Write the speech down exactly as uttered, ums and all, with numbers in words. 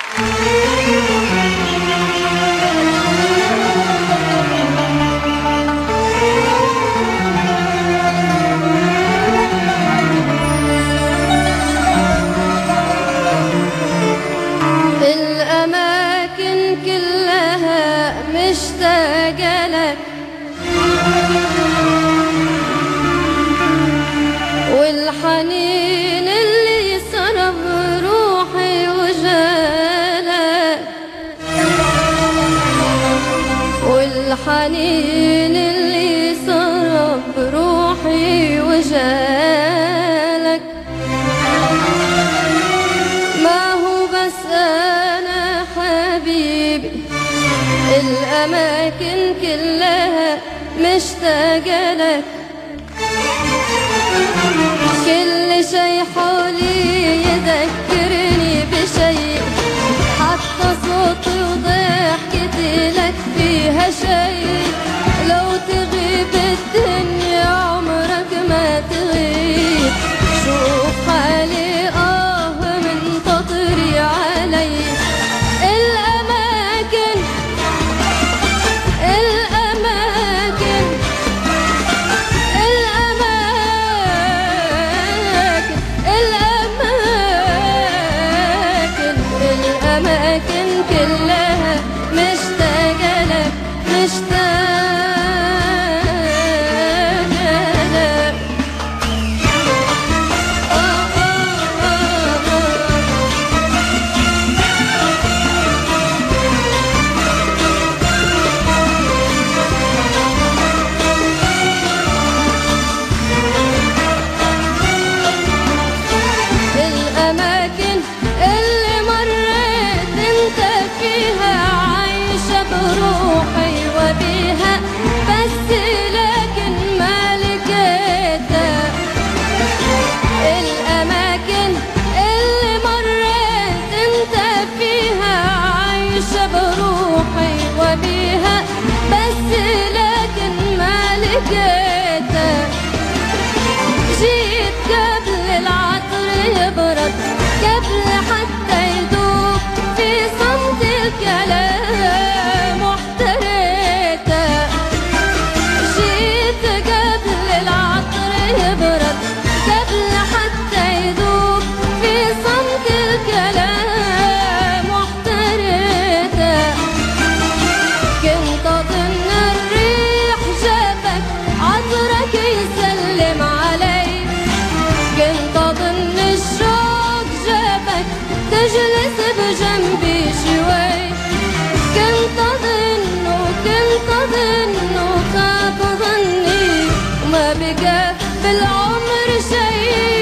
الأماكن كلها مشتاقة لك، والحنين اللي سرب روحي وجالك، والحنين اللي سرب روحي وجالك. ما هو بس أنا حبيبي، الأماكن كلها مشتاقة لك، كل شي حولي يذكرني بشي، حتى صوتي وضحكتي لك فيها شي. لو تغيب الدنيا عمرك ما تغيب، شوف حالي آه من تطري علي. الأماكن الأماكن الأماكن كلها مشتاقة لك، مشتاقة لك. الأماكن اللي مريت انت فيها عايشة بروحي وبيها، بس لكن ما لقيتها. الأماكن اللي مريت انت فيها عايشة بروحي وبيها، بس لكن ما لقيتها. جيت قبل العطر يبرد، قبل حتى يذوب في صمت الكلام، واحتريته. جيت قبل العطر يبرد، قبل حتى يذوب في صمت الكلام، واحتريته. كنت أظن الريح جابك عطرك يسلم علي، كنت أظن الشوق جابك تجلس بجنبي شوي. كنت أظن وكنت أظن وخاب ظني، وما بقى بالعمر شي.